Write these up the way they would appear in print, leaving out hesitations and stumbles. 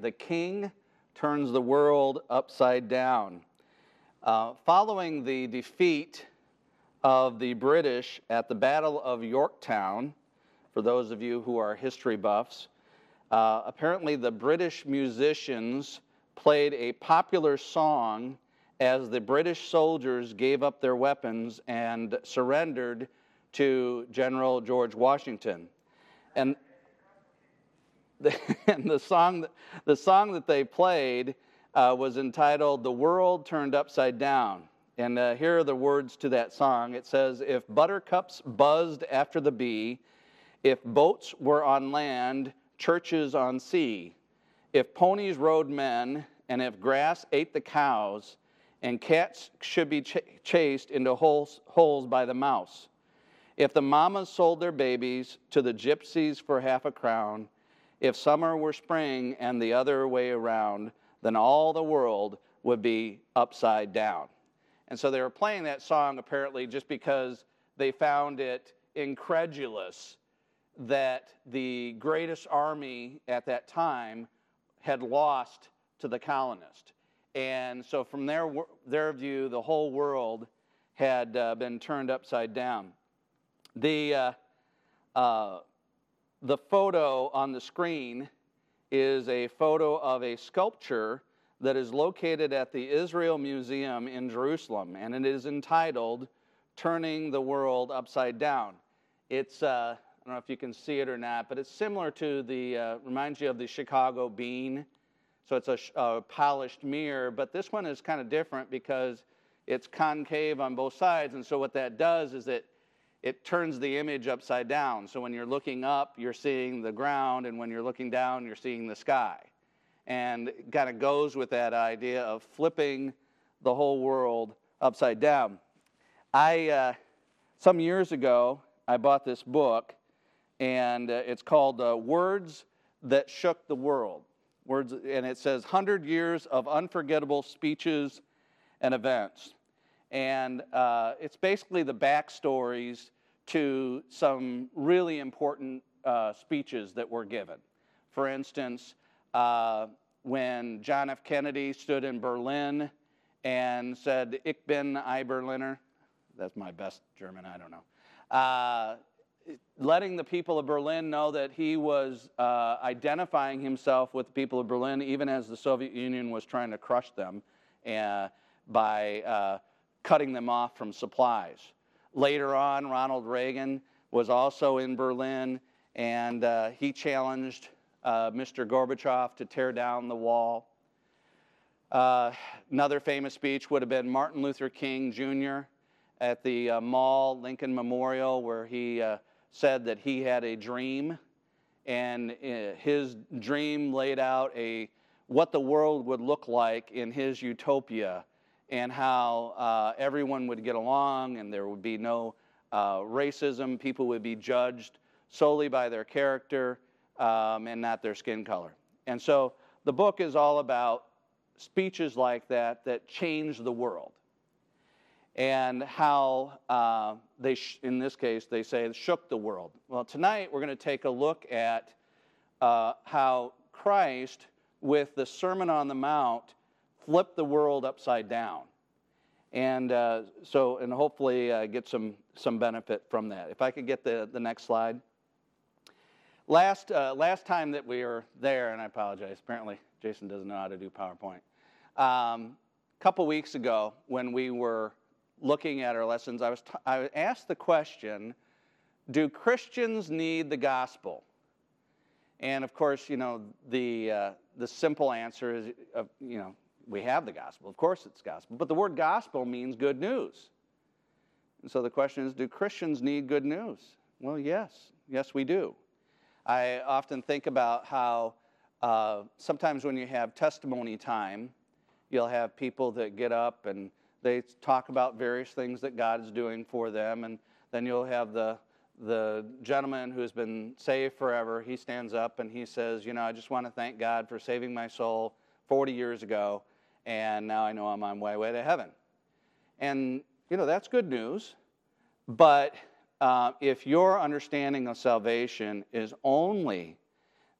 The King Turns the World Upside Down. Following the defeat of the British at the Battle of Yorktown, for those of you who are history buffs, apparently the British musicians played a popular song as the British soldiers gave up their weapons and surrendered to General George Washington. And the song that they played was entitled "The World Turned Upside Down." And here are the words to that song. It says, "If buttercups buzzed after the bee, if boats were on land, churches on sea, if ponies rode men, and if grass ate the cows, and cats should be chased into holes by the mouse, if the mamas sold their babies to the gypsies for half a crown, if summer were spring and the other way around, then all the world would be upside down." And so they were playing that song apparently just because they found it incredulous that the greatest army at that time had lost to the colonists. And so from their view, the whole world had been turned upside down. The photo on the screen is a photo of a sculpture that is located at the Israel Museum in Jerusalem, and it is entitled "Turning the World Upside Down." It's, I don't know if you can see it or not, but it's similar to reminds you of the Chicago bean. So it's a polished mirror, but this one is kind of different because it's concave on both sides, and so what that does is it turns the image upside down. So when you're looking up, you're seeing the ground, and when you're looking down, you're seeing the sky. And it kind of goes with that idea of flipping the whole world upside down. Some years ago, I bought this book, and it's called Words That Shook the World. And it says 100 Years of Unforgettable Speeches and Events. And it's basically the backstories to some really important speeches that were given. For instance, when John F. Kennedy stood in Berlin and said, "Ich bin ein Berliner," that's my best German, I don't know, letting the people of Berlin know that he was identifying himself with the people of Berlin, even as the Soviet Union was trying to crush them by cutting them off from supplies. Later on, Ronald Reagan was also in Berlin, and he challenged Mr. Gorbachev to tear down the wall. Another famous speech would have been Martin Luther King Jr. at the Mall Lincoln Memorial, where he said that he had a dream, and his dream laid out what the world would look like in his utopia, and how everyone would get along, and there would be no racism. People would be judged solely by their character and not their skin color. And so the book is all about speeches like that changed the world, and how in this case, they say it shook the world. Well, tonight we're going to take a look at how Christ, with the Sermon on the Mount, flipped the world upside down. And hopefully get some benefit from that. If I could get the next slide. Last time that we were there, and I apologize, apparently Jason doesn't know how to do PowerPoint. A couple weeks ago, when we were looking at our lessons, I asked the question, do Christians need the gospel? And of course, the simple answer is, we have the gospel. Of course it's gospel. But the word gospel means good news. And so the question is, do Christians need good news? Well, yes. Yes, we do. I often think about how sometimes when you have testimony time, you'll have people that get up and they talk about various things that God is doing for them. And then you'll have the gentleman who's been saved forever. He stands up and he says, I just want to thank God for saving my soul 40 years ago. And now I know I'm on my way to heaven. And, that's good news. But if your understanding of salvation is only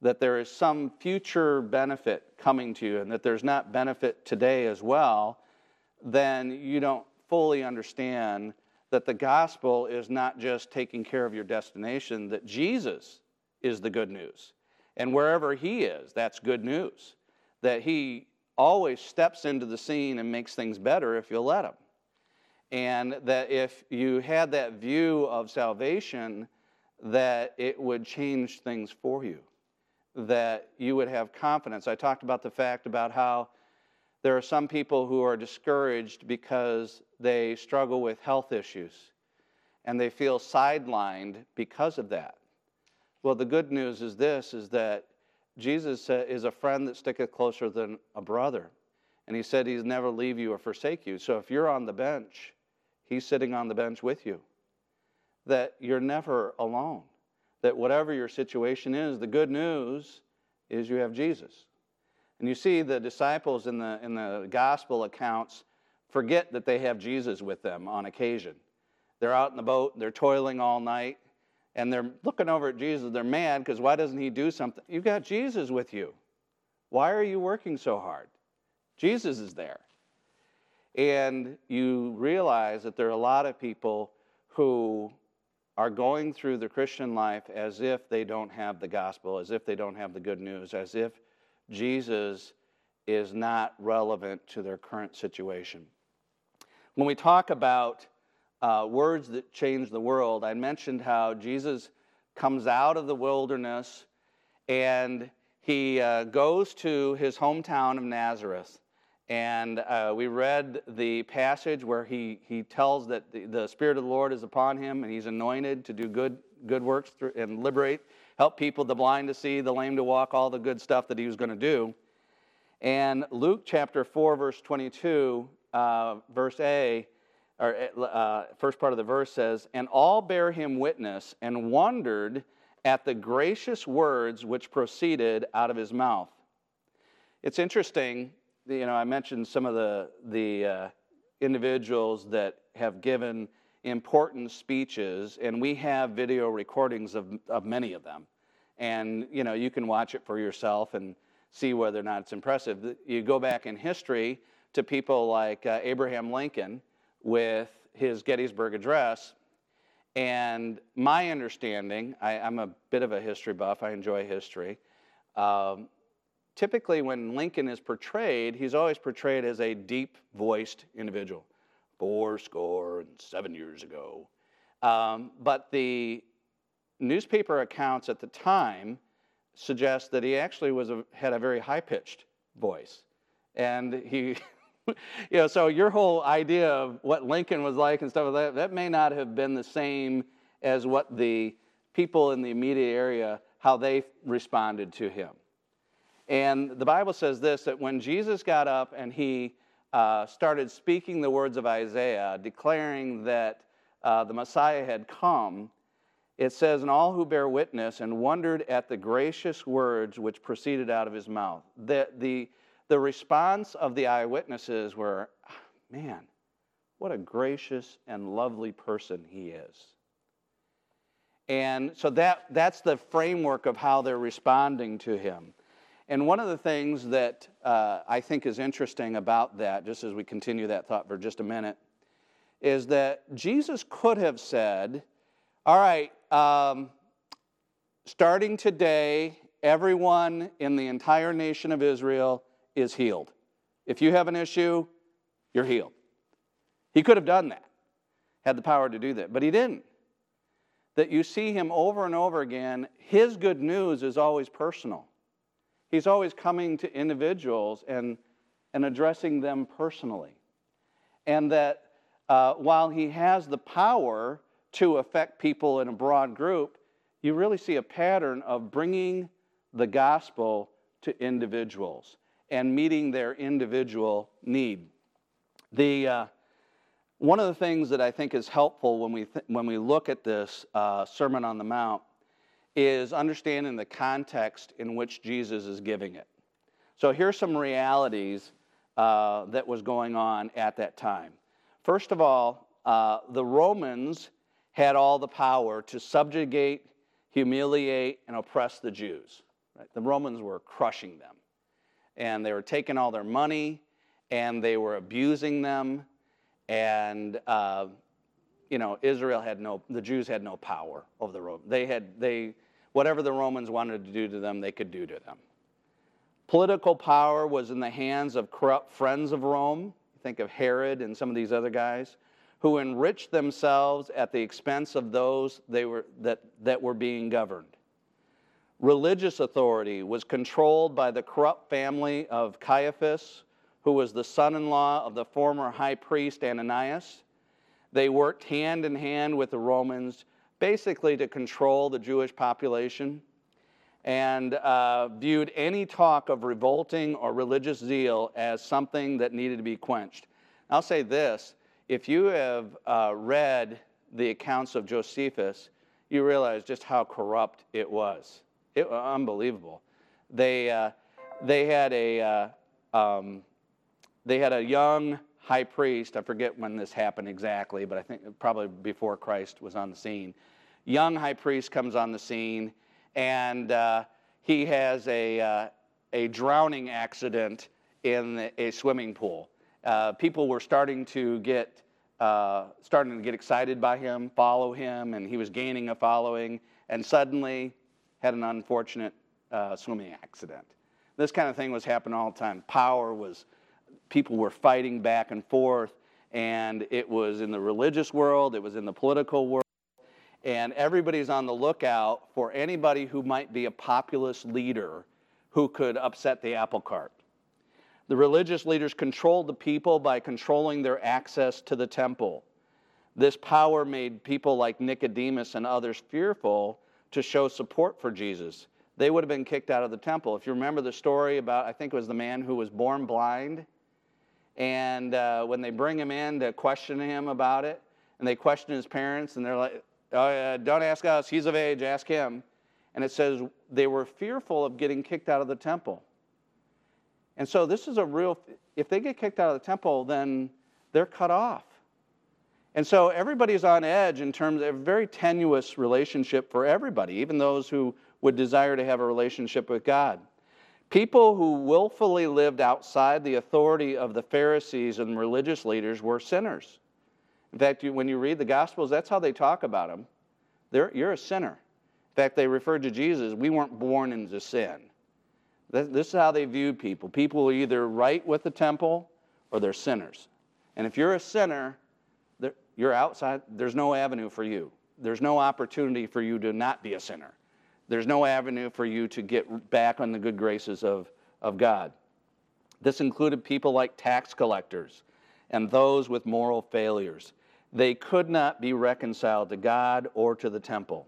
that there is some future benefit coming to you and that there's not benefit today as well, then you don't fully understand that the gospel is not just taking care of your destination, that Jesus is the good news. And wherever he is, that's good news. That he always steps into the scene and makes things better if you'll let him. And that if you had that view of salvation, that it would change things for you. That you would have confidence. I talked about the fact about how there are some people who are discouraged because they struggle with health issues and they feel sidelined because of that. Well, the good news is this, is that Jesus is a friend that sticketh closer than a brother. And he said he's never leave you or forsake you. So if you're on the bench, he's sitting on the bench with you. That you're never alone. That whatever your situation is, the good news is you have Jesus. And you see the disciples in the gospel accounts forget that they have Jesus with them on occasion. They're out in the boat, they're toiling all night, and they're looking over at Jesus. They're mad because why doesn't he do something? You've got Jesus with you. Why are you working so hard? Jesus is there. And you realize that there are a lot of people who are going through the Christian life as if they don't have the gospel, as if they don't have the good news, as if Jesus is not relevant to their current situation. When we talk about words that change the world, I mentioned how Jesus comes out of the wilderness and he goes to his hometown of Nazareth. And we read the passage where he tells that the Spirit of the Lord is upon him and he's anointed to do good works and liberate, help people, the blind to see, the lame to walk, all the good stuff that he was going to do. And Luke chapter 4, verse 22, verse A, or first part of the verse says, "And all bare him witness and wondered at the gracious words which proceeded out of his mouth." It's interesting, I mentioned some of the individuals that have given important speeches, and we have video recordings of many of them. And, you can watch it for yourself and see whether or not it's impressive. You go back in history to people like Abraham Lincoln with his Gettysburg Address, and my understanding, I'm a bit of a history buff, I enjoy history, typically when Lincoln is portrayed, he's always portrayed as a deep-voiced individual, 7 years ago. But the newspaper accounts at the time suggest that he actually had a very high-pitched voice. And he, so your whole idea of what Lincoln was like and stuff like that may not have been the same as what the people in the immediate area, how they responded to him. And the Bible says this, that when Jesus got up and he started speaking the words of Isaiah, declaring that the Messiah had come, it says, "And all who bear witness and wondered at the gracious words which proceeded out of his mouth." The response of the eyewitnesses were, "Man, what a gracious and lovely person he is." And so that's the framework of how they're responding to him. And one of the things that I think is interesting about that, just as we continue that thought for just a minute, is that Jesus could have said, all right, starting today, everyone in the entire nation of Israel is healed. If you have an issue, you're healed. He could have done that, had the power to do that, but he didn't. That you see him over and over again, his good news is always personal. He's always coming to individuals and addressing them personally. And that while he has the power to affect people in a broad group, you really see a pattern of bringing the gospel to individuals and meeting their individual need. One of the things that I think is helpful when we look at this Sermon on the Mount is understanding the context in which Jesus is giving it. So here's some realities that was going on at that time. First of all, the Romans had all the power to subjugate, humiliate, and oppress the Jews. Right? The Romans were crushing them. And they were taking all their money, and they were abusing them. And, the Jews had no power over the Romans. Whatever the Romans wanted to do to them, they could do to them. Political power was in the hands of corrupt friends of Rome. Think of Herod and some of these other guys who enriched themselves at the expense of those that were being governed. Religious authority was controlled by the corrupt family of Caiaphas, who was the son-in-law of the former high priest Ananias. They worked hand in hand with the Romans, basically to control the Jewish population, and viewed any talk of revolting or religious zeal as something that needed to be quenched. I'll say this, if you have read the accounts of Josephus, you realize just how corrupt it was. It was unbelievable. They had a young high priest. I forget when this happened exactly, but I think probably before Christ was on the scene. Young high priest comes on the scene, and he has a drowning accident in a swimming pool. People were starting to get excited by him, follow him, and he was gaining a following, and suddenly had an unfortunate swimming accident. This kind of thing was happening all the time. People were fighting back and forth, and it was in the religious world, it was in the political world, and everybody's on the lookout for anybody who might be a populist leader who could upset the apple cart. The religious leaders controlled the people by controlling their access to the temple. This power made people like Nicodemus and others fearful to show support for Jesus. They would have been kicked out of the temple. If you remember the story about, I think it was the man who was born blind, and when they bring him in to question him about it, and they question his parents, and they're like, don't ask us, he's of age, ask him. And it says they were fearful of getting kicked out of the temple. And so this is if they get kicked out of the temple, then they're cut off. And so everybody's on edge in terms of a very tenuous relationship for everybody, even those who would desire to have a relationship with God. People who willfully lived outside the authority of the Pharisees and religious leaders were sinners. In fact, when you read the Gospels, that's how they talk about them. You're a sinner. In fact, they referred to Jesus, we weren't born into sin. This is how they viewed people. People are either right with the temple or they're sinners. And if you're a sinner, you're outside. There's no avenue for you. There's no opportunity for you to not be a sinner. There's no avenue for you to get back on the good graces of God. This included people like tax collectors and those with moral failures. They could not be reconciled to God or to the temple.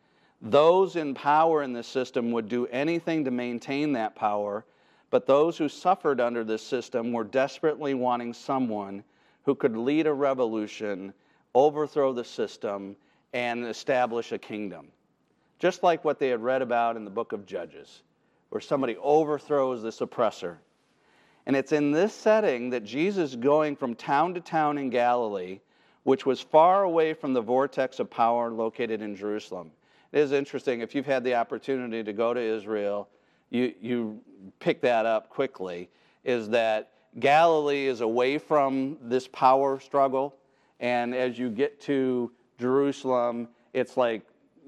Those in power in this system would do anything to maintain that power, but those who suffered under this system were desperately wanting someone who could lead a revolution, overthrow the system, and establish a kingdom. Just like what they had read about in the book of Judges, where somebody overthrows this oppressor. And it's in this setting that Jesus is going from town to town in Galilee, which was far away from the vortex of power located in Jerusalem. It is interesting, if you've had the opportunity to go to Israel, you pick that up quickly, is that Galilee is away from this power struggle, and as you get to Jerusalem, it's like,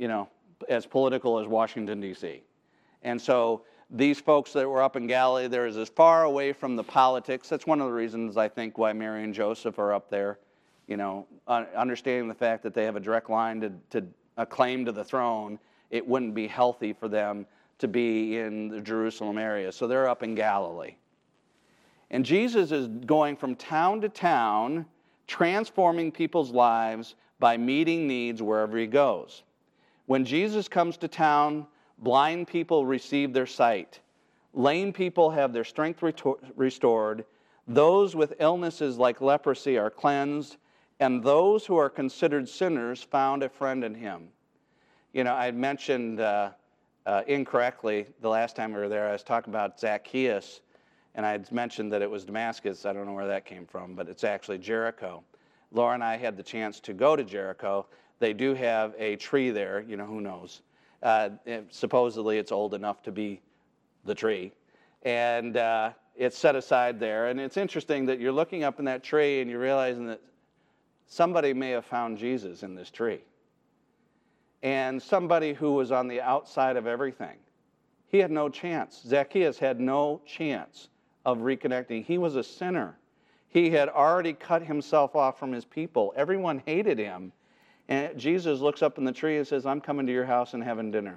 as political as Washington, D.C. And so these folks that were up in Galilee, they're as far away from the politics. That's one of the reasons, I think, why Mary and Joseph are up there, understanding the fact that they have a direct line to a claim to the throne. It wouldn't be healthy for them to be in the Jerusalem area. So they're up in Galilee. And Jesus is going from town to town, transforming people's lives by meeting needs wherever he goes. When Jesus comes to town, blind people receive their sight. Lame people have their strength restored. Those with illnesses like leprosy are cleansed. And those who are considered sinners found a friend in him. I had mentioned incorrectly the last time we were there, I was talking about Zacchaeus, and I had mentioned that it was Damascus. I don't know where that came from, but it's actually Jericho. Laura and I had the chance to go to Jericho. They do have a tree there, who knows. Supposedly it's old enough to be the tree. And it's set aside there. And it's interesting that you're looking up in that tree and you're realizing that somebody may have found Jesus in this tree. And somebody who was on the outside of everything. He had no chance. Zacchaeus had no chance of reconnecting. He was a sinner. He had already cut himself off from his people. Everyone hated him. And Jesus looks up in the tree and says, I'm coming to your house and having dinner.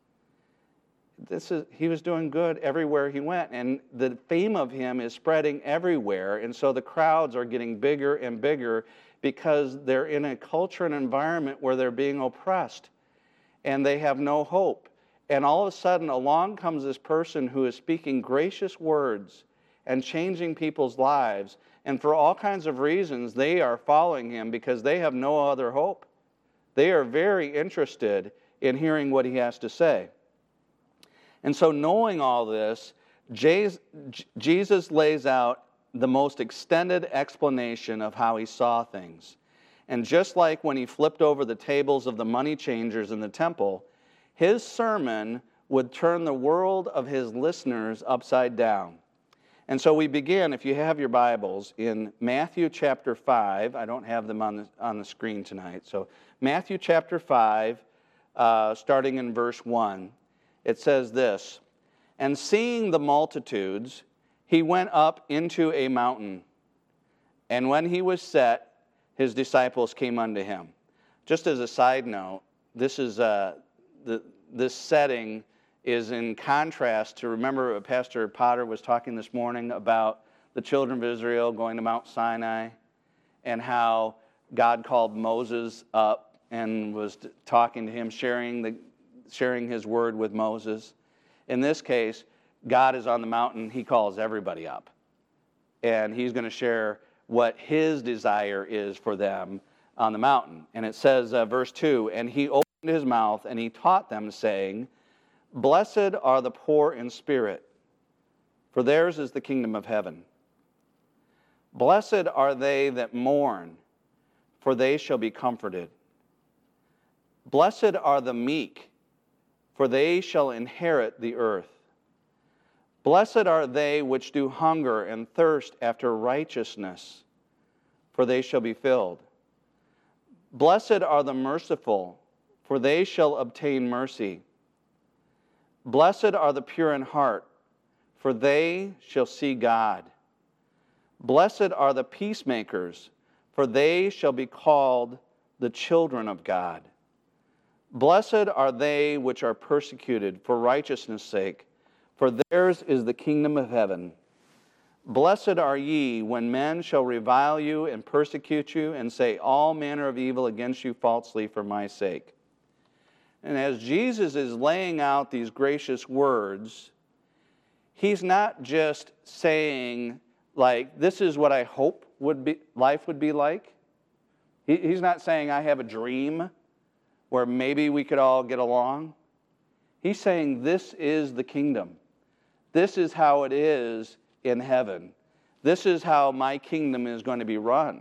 He was doing good everywhere he went. And the fame of him is spreading everywhere. And so the crowds are getting bigger and bigger because they're in a culture and environment where they're being oppressed. And they have no hope. And all of a sudden, along comes this person who is speaking gracious words and changing people's lives. And for all kinds of reasons, they are following him because they have no other hope. They are very interested in hearing what he has to say. And so knowing all this, Jesus lays out the most extended explanation of how he saw things. And just like when he flipped over the tables of the money changers in the temple, his sermon would turn the world of his listeners upside down. And so we begin, if you have your Bibles, in Matthew chapter 5. I don't have them on the screen tonight. So Matthew chapter 5, starting in verse 1, it says this, And seeing the multitudes, he went up into a mountain. And when he was set, his disciples came unto him. Just as a side note, this setting is in contrast to, remember Pastor Potter was talking this morning about the children of Israel going to Mount Sinai and how God called Moses up and was talking to him, sharing his word with Moses. In this case, God is on the mountain. He calls everybody up. And he's going to share what his desire is for them on the mountain. And it says, verse 2, And he opened his mouth, and he taught them, saying, Blessed are the poor in spirit, for theirs is the kingdom of heaven. Blessed are they that mourn, for they shall be comforted. Blessed are the meek, for they shall inherit the earth. Blessed are they which do hunger and thirst after righteousness, for they shall be filled. Blessed are the merciful, for they shall obtain mercy. Blessed are the pure in heart, for they shall see God. Blessed are the peacemakers, for they shall be called the children of God. Blessed are they which are persecuted for righteousness' sake, for theirs is the kingdom of heaven. Blessed are ye when men shall revile you and persecute you and say all manner of evil against you falsely for my sake. And as Jesus is laying out these gracious words, he's not just saying, like, this is what I hope life would be like. He's not saying, I have a dream where maybe we could all get along. He's saying, this is the kingdom. This is how it is in heaven. This is how my kingdom is going to be run.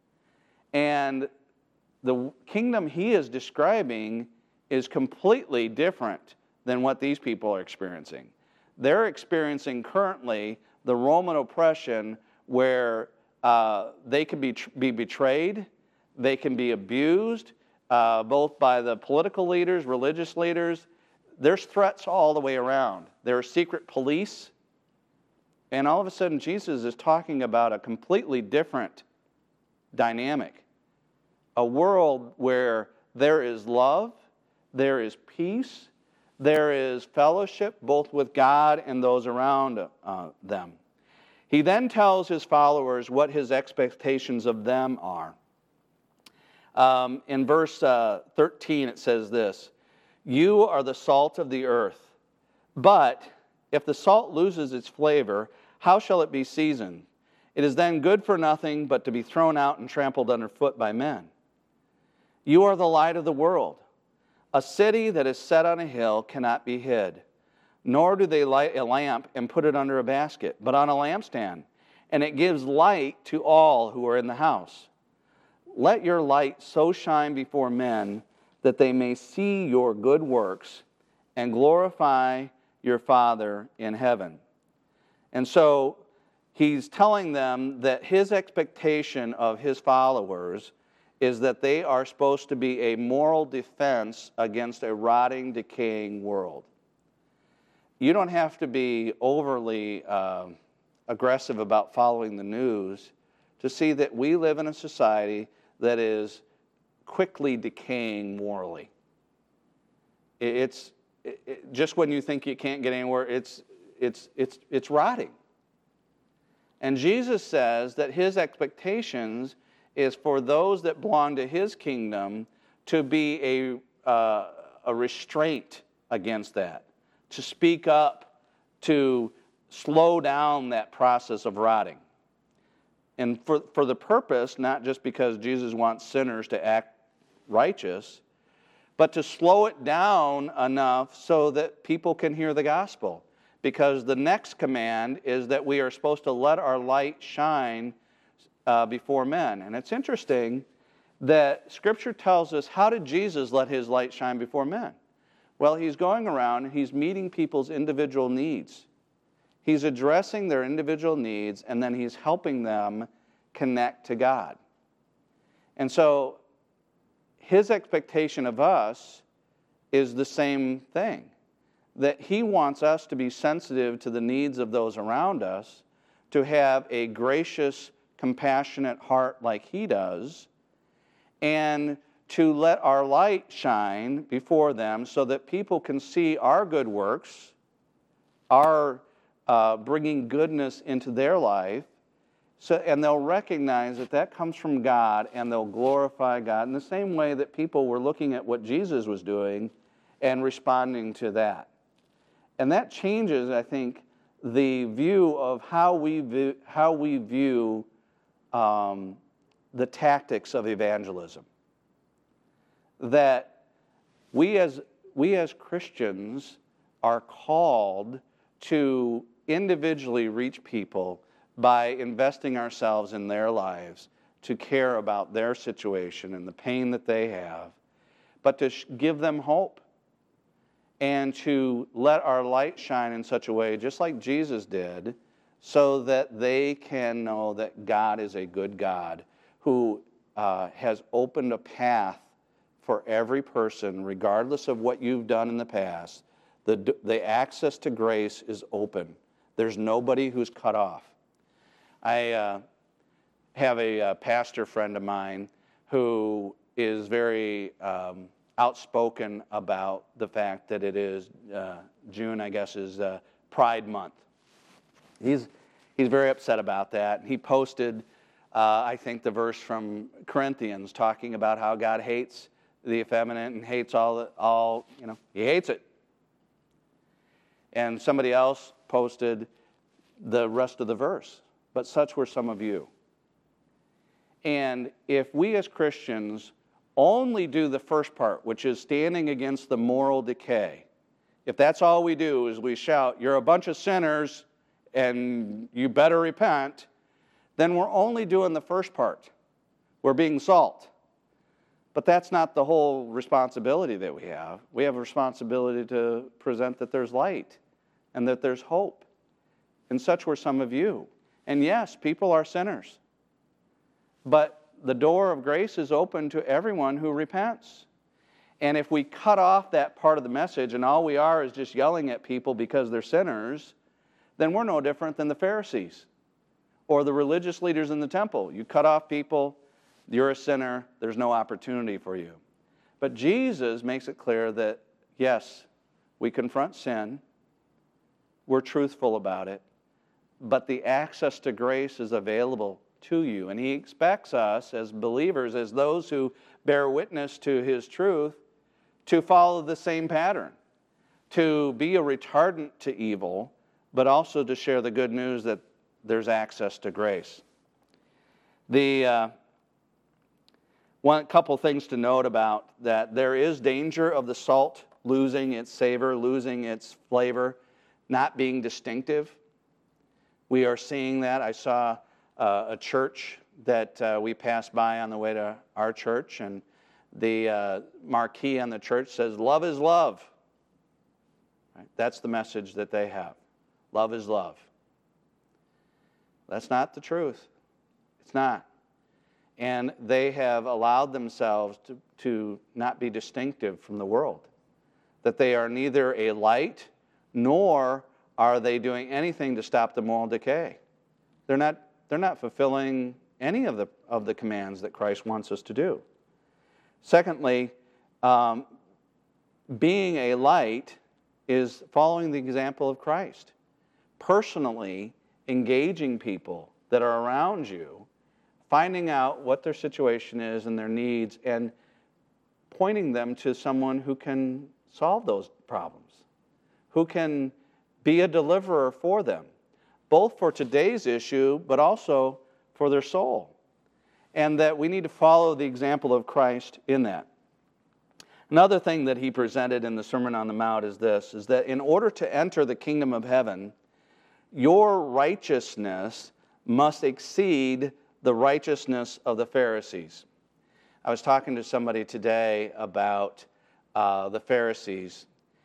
And the kingdom he is describing is completely different than what these people are experiencing. They're experiencing currently the Roman oppression where they can be betrayed, they can be abused, both by the political leaders, religious leaders. There's threats all the way around. There are secret police. And all of a sudden, Jesus is talking about a completely different dynamic. A world where there is love, there is peace, there is fellowship, both with God and those around them. He then tells his followers what his expectations of them are. In verse 13, it says this, You are the salt of the earth, but if the salt loses its flavor, how shall it be seasoned? It is then good for nothing but to be thrown out and trampled underfoot by men. You are the light of the world. A city that is set on a hill cannot be hid, nor do they light a lamp and put it under a basket, but on a lampstand, and it gives light to all who are in the house. Let your light so shine before men that they may see your good works and glorify your Father in heaven. And so he's telling them that his expectation of his followers is that they are supposed to be a moral defense against a rotting, decaying world. You don't have to be overly aggressive about following the news to see that we live in a society that is quickly decaying morally. Just when you think you can't get anywhere, it's rotting. And Jesus says that his expectations is for those that belong to his kingdom to be a restraint against that, to speak up, to slow down that process of rotting. And for the purpose, not just because Jesus wants sinners to act righteous, but to slow it down enough so that people can hear the gospel. Because the next command is that we are supposed to let our light shine before men. And it's interesting that Scripture tells us, how did Jesus let his light shine before men? Well, he's going around and he's meeting people's individual needs. He's addressing their individual needs, and then he's helping them connect to God. And so his expectation of us is the same thing, that he wants us to be sensitive to the needs of those around us, to have a gracious, compassionate heart like he does, and to let our light shine before them so that people can see our good works, our bringing goodness into their life, and they'll recognize that that comes from God, and they'll glorify God in the same way that people were looking at what Jesus was doing and responding to that. And that changes, I think, the view of how we view the tactics of evangelism. That we as Christians are called to individually reach people by investing ourselves in their lives, to care about their situation and the pain that they have, but to give them hope and to let our light shine in such a way, just like Jesus did, so that they can know that God is a good God who has opened a path for every person, regardless of what you've done in the past. The access to grace is open. There's nobody who's cut off. I have a pastor friend of mine who is very outspoken about the fact that it is June, I guess, is Pride Month. He's very upset about that. He posted, I think, the verse from Corinthians talking about how God hates the effeminate and hates all he hates it. And somebody else posted the rest of the verse. But such were some of you. And if we as Christians only do the first part, which is standing against the moral decay, if that's all we do is we shout, "You're a bunch of sinners and you better repent," then we're only doing the first part. We're being salt. But that's not the whole responsibility that we have. We have a responsibility to present that there's light and that there's hope. And such were some of you. And yes, people are sinners. But the door of grace is open to everyone who repents. And if we cut off that part of the message and all we are is just yelling at people because they're sinners, then we're no different than the Pharisees or the religious leaders in the temple. You cut off people, you're a sinner, there's no opportunity for you. But Jesus makes it clear that, yes, we confront sin, we're truthful about it, but the access to grace is available to you. And he expects us as believers, as those who bear witness to his truth, to follow the same pattern, to be a retardant to evil, but also to share the good news that there's access to grace. One couple things to note about that: there is danger of the salt losing its savor, losing its flavor, not being distinctive. We are seeing that. I saw a church that we passed by on the way to our church, and the marquee on the church says, "Love is love." Right? That's the message that they have. Love is love. That's not the truth. It's not. And they have allowed themselves to not be distinctive from the world. That they are neither a light, nor are they doing anything to stop the moral decay. They're not fulfilling any of the commands that Christ wants us to do. Secondly, being a light is following the example of Christ. Personally engaging people that are around you, finding out what their situation is and their needs, and pointing them to someone who can solve those problems, who can be a deliverer for them, both for today's issue, but also for their soul. And that we need to follow the example of Christ in that. Another thing that he presented in the Sermon on the Mount is this, is that in order to enter the kingdom of heaven, your righteousness must exceed the righteousness of the Pharisees. I was talking to somebody today about the Pharisees,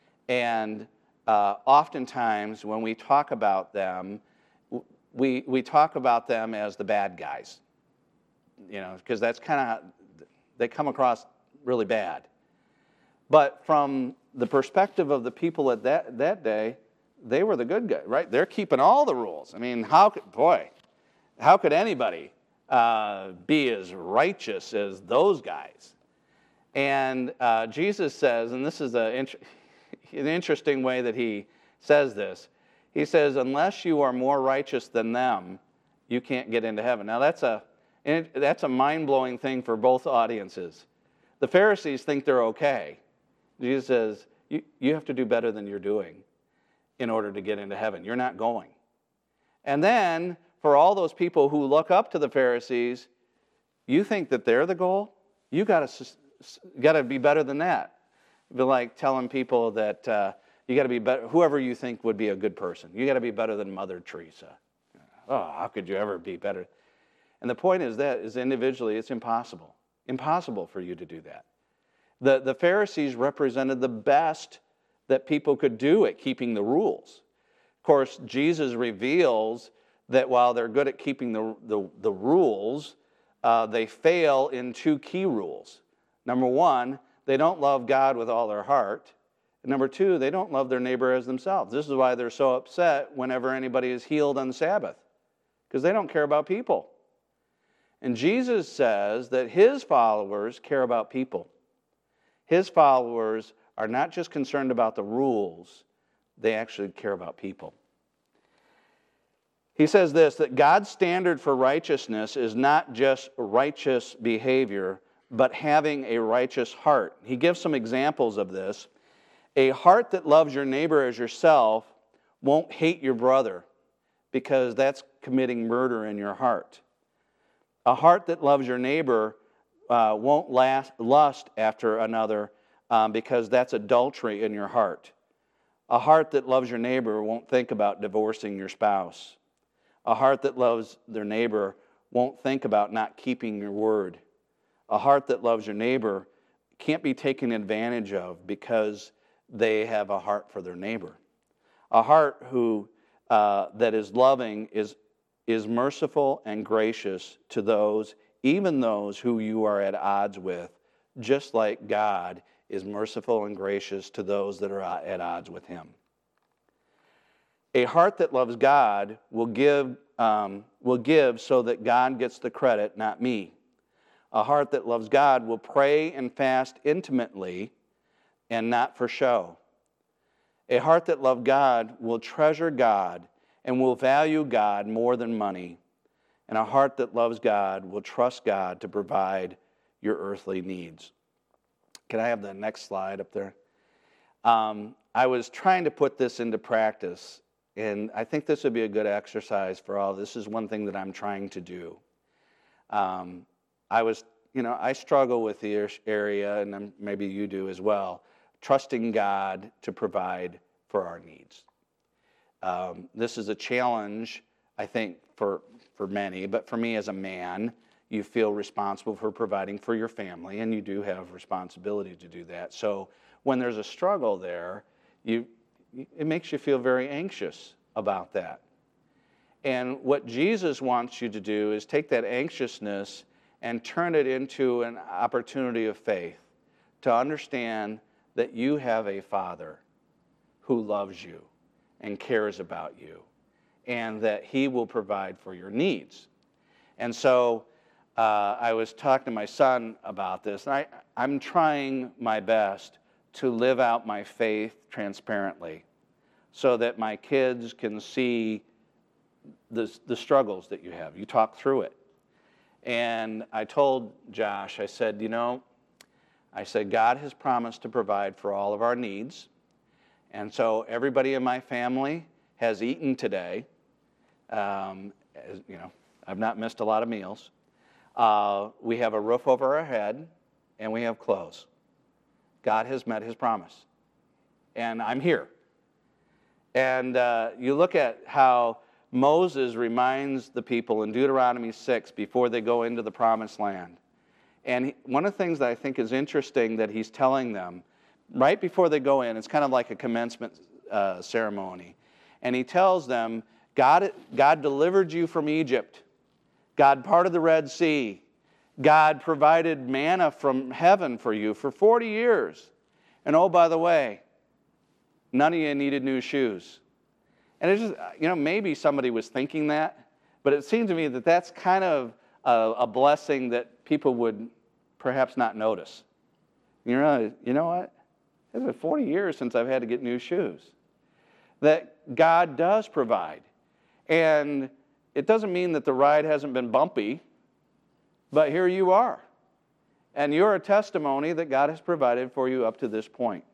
and oftentimes when we talk about them, we talk about them as the bad guys, because that's kind of, they come across really bad. But from the perspective of the people at that day, they were the good guys, right? They're keeping all the rules. I mean, how could anybody be as righteous as those guys? And Jesus says, and this is an interesting way that he says this. He says, unless you are more righteous than them, you can't get into heaven. Now that's a mind-blowing thing for both audiences. The Pharisees think they're okay. Jesus says, you have to do better than you're doing in order to get into heaven. You're not going. And then, for all those people who look up to the Pharisees, you think that they're the goal? You got to be better than that. It'd be like telling people that you got to be better, whoever you think would be a good person. You got to be better than Mother Teresa. Oh, how could you ever be better? And the point is individually, it's impossible. Impossible for you to do that. The Pharisees represented the best that people could do at keeping the rules. Of course, Jesus reveals that while they're good at keeping the rules, they fail in two key rules. Number one, they don't love God with all their heart. And number two, they don't love their neighbor as themselves. This is why they're so upset whenever anybody is healed on the Sabbath, because they don't care about people. And Jesus says that his followers care about people. His followers are not just concerned about the rules, they actually care about people. He says this, that God's standard for righteousness is not just righteous behavior, but having a righteous heart. He gives some examples of this. A heart that loves your neighbor as yourself won't hate your brother, because that's committing murder in your heart. A heart that loves your neighbor won't lust after another, because that's adultery in your heart. A heart that loves your neighbor won't think about divorcing your spouse. A heart that loves their neighbor won't think about not keeping your word. A heart that loves your neighbor can't be taken advantage of because they have a heart for their neighbor. A heart that is loving is merciful and gracious to those, even those who you are at odds with, just like God is merciful and gracious to those that are at odds with him. A heart that loves God will give so that God gets the credit, not me. A heart that loves God will pray and fast intimately and not for show. A heart that loves God will treasure God and will value God more than money. And a heart that loves God will trust God to provide your earthly needs. Can I have the next slide up there? I was trying to put this into practice, and I think this would be a good exercise for all. This is one thing that I'm trying to do. I struggle with the area, and maybe you do as well, trusting God to provide for our needs. This is a challenge, I think, for many, but for me as a man, you feel responsible for providing for your family, and you do have responsibility to do that. So when there's a struggle there, it makes you feel very anxious about that. And what Jesus wants you to do is take that anxiousness and turn it into an opportunity of faith, to understand that you have a Father who loves you and cares about you, and that He will provide for your needs. And so I was talking to my son about this, and I'm trying my best to live out my faith transparently so that my kids can see the struggles that you have. You talk through it. And I told Josh, I said, God has promised to provide for all of our needs. And so everybody in my family has eaten today. I've not missed a lot of meals. We have a roof over our head, and we have clothes. God has met His promise. And I'm here. And you look at how Moses reminds the people in Deuteronomy 6 before they go into the promised land. And one of the things that I think is interesting that he's telling them, right before they go in, it's kind of like a commencement ceremony. And he tells them, God delivered you from Egypt. God parted the Red Sea. God provided manna from heaven for you for 40 years. And oh, by the way, none of you needed new shoes. And it's just, maybe somebody was thinking that, but it seemed to me that that's kind of a blessing that people would perhaps not notice. You know what? It's been 40 years since I've had to get new shoes. That God does provide. And it doesn't mean that the ride hasn't been bumpy, but here you are. And you're a testimony that God has provided for you up to this point.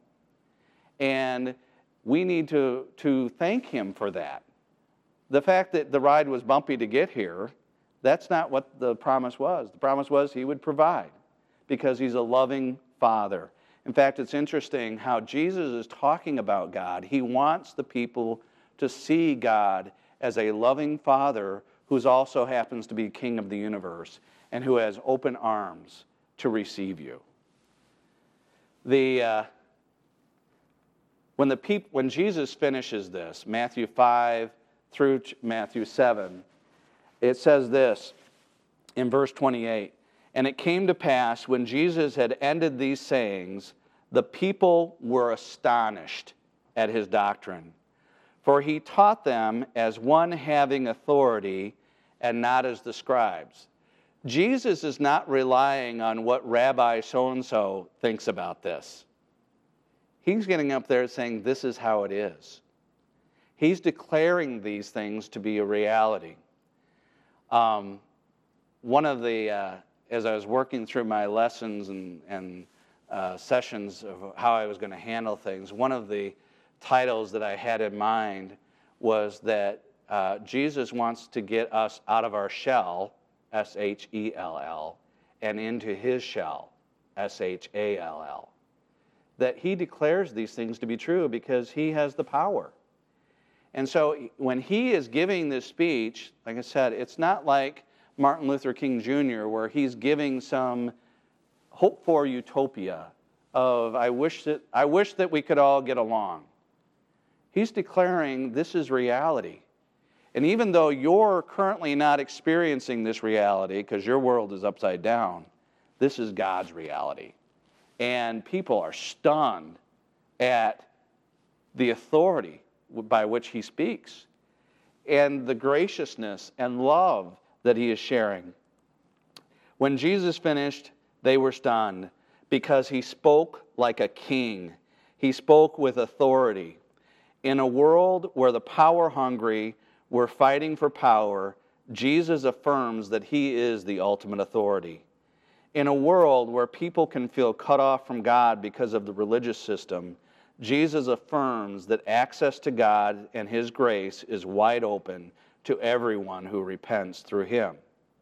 And we need to thank Him for that. The fact that the ride was bumpy to get here, that's not what the promise was. The promise was He would provide because He's a loving Father. In fact, it's interesting how Jesus is talking about God. He wants the people to see God as a loving Father who also happens to be King of the universe and who has open arms to receive you. When Jesus finishes this, Matthew 5 through Matthew 7, it says this in verse 28, "And it came to pass, when Jesus had ended these sayings, the people were astonished at His doctrine. For He taught them as one having authority and not as the scribes." Jesus is not relying on what Rabbi so-and-so thinks about this. He's getting up there saying, this is how it is. He's declaring these things to be a reality. One of the, as I was working through my lessons and sessions of how I was going to handle things, one of the titles that I had in mind was that Jesus wants to get us out of our shell, S-H-E-L-L, and into His shell, S-H-A-L-L. That He declares these things to be true because He has the power. And so when He is giving this speech, like I said, it's not like Martin Luther King Jr., where he's giving some hope for utopia of, I wish that we could all get along. He's declaring this is reality. And even though you're currently not experiencing this reality because your world is upside down, this is God's reality. And people are stunned at the authority by which He speaks and the graciousness and love that He is sharing. When Jesus finished, they were stunned because He spoke like a king. He spoke with authority. In a world where the power-hungry were fighting for power, Jesus affirms that He is the ultimate authority. In a world where people can feel cut off from God because of the religious system, Jesus affirms that access to God and His grace is wide open to everyone who repents through Him.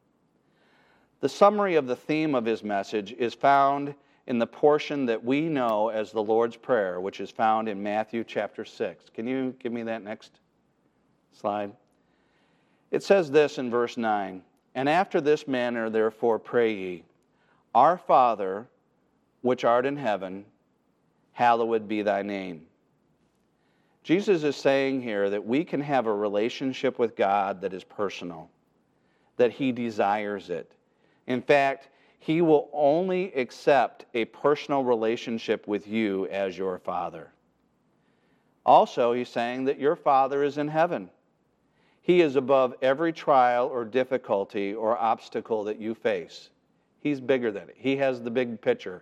The summary of the theme of His message is found in the portion that we know as the Lord's Prayer, which is found in Matthew chapter 6. Can you give me that next slide? It says this in verse 9, "And after this manner therefore pray ye, Our Father, which art in heaven, hallowed be thy name." Jesus is saying here that we can have a relationship with God that is personal, that He desires it. In fact, He will only accept a personal relationship with you as your Father. Also, He's saying that your Father is in heaven. He is above every trial or difficulty or obstacle that you face. He's bigger than it. He has the big picture.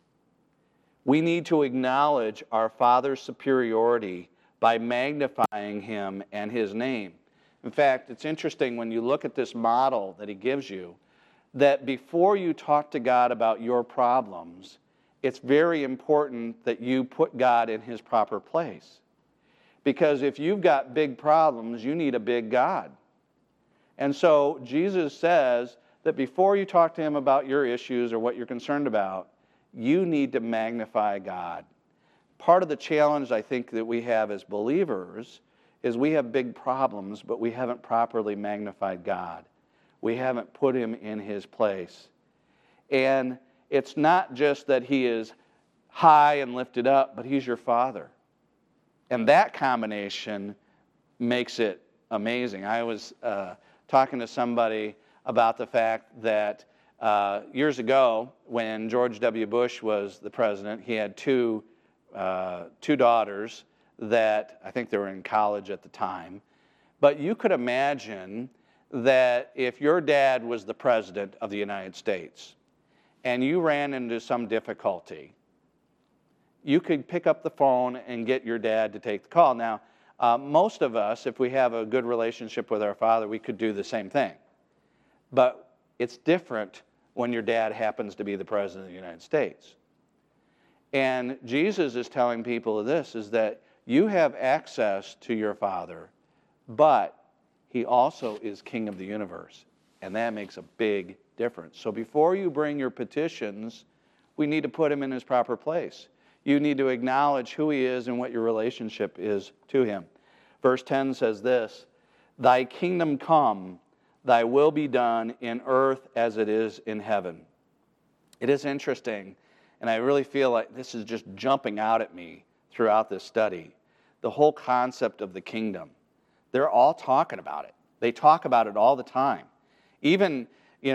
We need to acknowledge our Father's superiority by magnifying Him and His name. In fact, it's interesting when you look at this model that He gives you, that before you talk to God about your problems, it's very important that you put God in His proper place. Because if you've got big problems, you need a big God. And so Jesus says that before you talk to Him about your issues or what you're concerned about, you need to magnify God. Part of the challenge I think that we have as believers is we have big problems, but we haven't properly magnified God. We haven't put Him in His place. And it's not just that He is high and lifted up, but He's your Father. And that combination makes it amazing. I was talking to somebody about the fact that years ago, when George W. Bush was the president, he had two daughters that I think they were in college at the time. But you could imagine that if your dad was the president of the United States and you ran into some difficulty, you could pick up the phone and get your dad to take the call. Now, most of us, if we have a good relationship with our father, we could do the same thing. But it's different when your dad happens to be the president of the United States. And Jesus is telling people this, is that you have access to your Father, but He also is King of the universe. And that makes a big difference. So before you bring your petitions, we need to put Him in His proper place. You need to acknowledge who He is and what your relationship is to Him. Verse 10 says this, "Thy kingdom come, thy will be done in earth as it is in heaven." It is interesting, and I really feel like this is just jumping out at me throughout this study. The whole concept of the kingdom. They're all talking about it. They talk about it all the time. Even,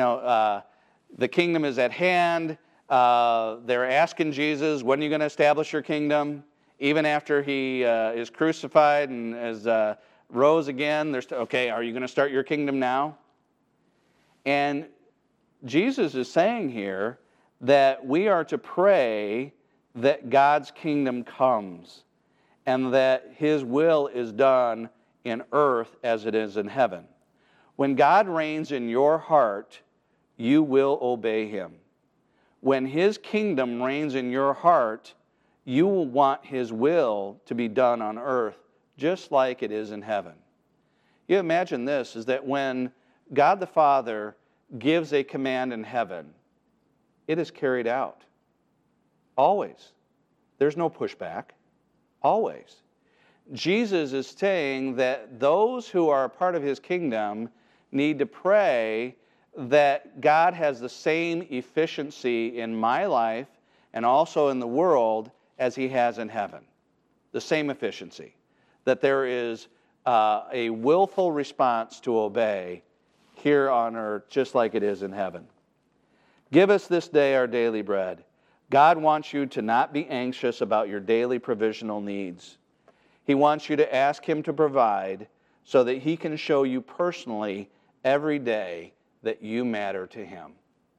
the kingdom is at hand. They're asking Jesus, when are you going to establish your kingdom? Even after He is crucified and is rose again, okay, are you going to start your kingdom now? And Jesus is saying here that we are to pray that God's kingdom comes and that His will is done in earth as it is in heaven. When God reigns in your heart, you will obey Him. When His kingdom reigns in your heart, you will want His will to be done on earth just like it is in heaven. You imagine this, is that when God the Father gives a command in heaven, it is carried out. Always. There's no pushback. Always. Jesus is saying that those who are a part of His kingdom need to pray that God has the same efficiency in my life and also in the world as He has in heaven. The same efficiency. That there is a willful response to obey here on earth just like it is in heaven. Give us this day our daily bread. God wants you to not be anxious about your daily provisional needs. He wants you to ask Him to provide so that He can show you personally every day that you matter to Him.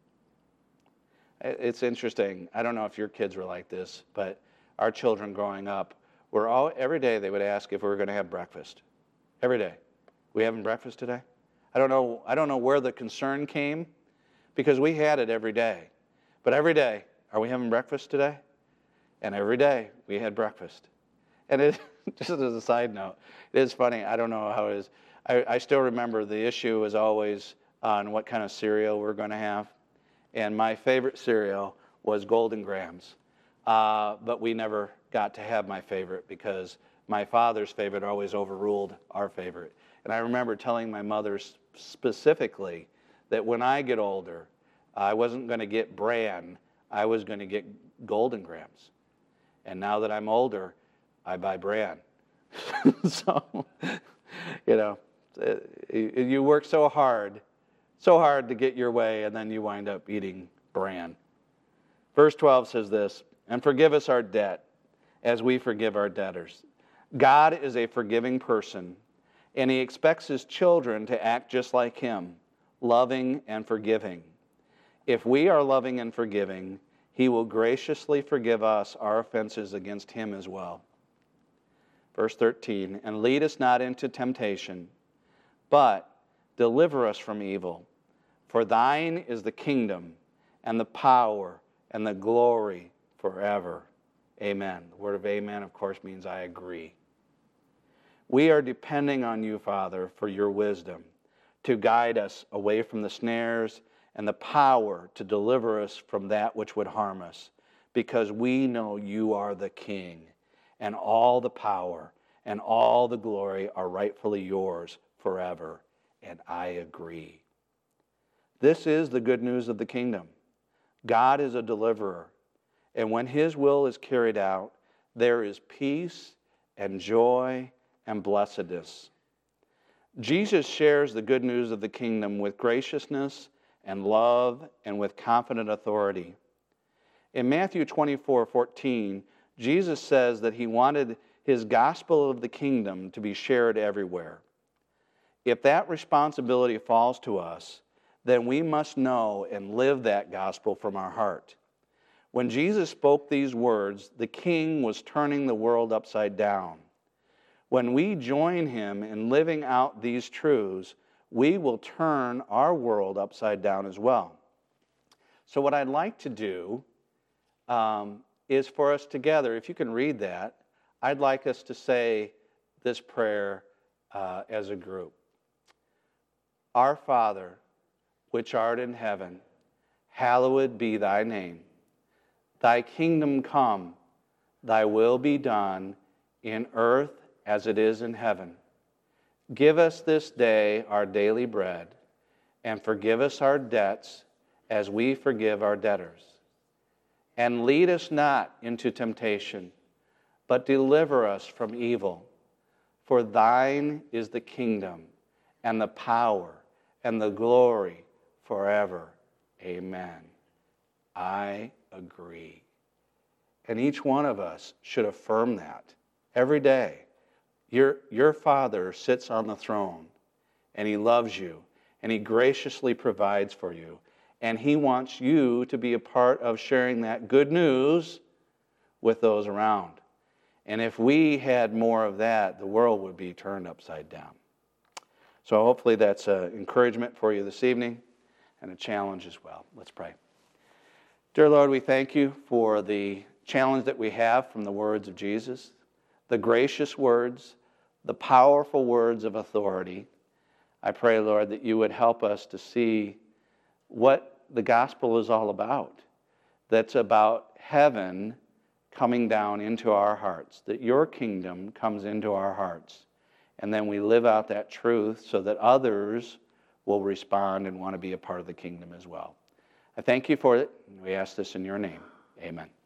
It's interesting. I don't know if your kids were like this, but our children growing up, every day they would ask if we were going to have breakfast. Every day. We having breakfast today? I don't know where the concern came, because we had it every day. But every day, are we having breakfast today? And every day we had breakfast. And it, just as a side note, it is funny. I don't know how it is. I still remember the issue was always on what kind of cereal we're going to have. And my favorite cereal was Golden Grahams. But we never got to have my favorite because my father's favorite always overruled our favorite. And I remember telling my mother specifically that when I get older, I wasn't going to get bran, I was going to get Golden Grahams. And now that I'm older, I buy bran. So, you know, you work so hard to get your way, and then you wind up eating bran. Verse 12 says this, and forgive us our debt as we forgive our debtors. God is a forgiving person, and he expects his children to act just like him, loving and forgiving. If we are loving and forgiving, he will graciously forgive us our offenses against him as well. Verse 13, and lead us not into temptation, but deliver us from evil. For thine is the kingdom and the power and the glory forever. Amen. The word of amen, of course, means I agree. We are depending on you, Father, for your wisdom to guide us away from the snares and the power to deliver us from that which would harm us, because we know you are the King, and all the power and all the glory are rightfully yours forever, and I agree. This is the good news of the kingdom. God is a deliverer, and when his will is carried out, there is peace and joy and blessedness. Jesus shares the good news of the kingdom with graciousness and love and with confident authority. In Matthew 24:14, Jesus says that he wanted his gospel of the kingdom to be shared everywhere. If that responsibility falls to us, then we must know and live that gospel from our heart. When Jesus spoke these words, the King was turning the world upside down. When we join him in living out these truths, we will turn our world upside down as well. So what I'd like to do is for us together, if you can read that, I'd like us to say this prayer as a group. Our Father, which art in heaven, hallowed be thy name. Thy kingdom come, thy will be done in earth as it is in heaven. Give us this day our daily bread, and forgive us our debts as we forgive our debtors. And lead us not into temptation, but deliver us from evil. For thine is the kingdom, and the power, and the glory forever. Amen. I agree. And each one of us should affirm that every day. Your Father sits on the throne, and he loves you, and he graciously provides for you, and he wants you to be a part of sharing that good news with those around. And if we had more of that, the world would be turned upside down. So hopefully that's an encouragement for you this evening and a challenge as well. Let's pray. Dear Lord, we thank you for the challenge that we have from the words of Jesus, the gracious words, the powerful words of authority. I pray, Lord, that you would help us to see what the gospel is all about. That's about heaven coming down into our hearts, that your kingdom comes into our hearts. And then we live out that truth so that others will respond and want to be a part of the kingdom as well. I thank you for it, and we ask this in your name. Amen.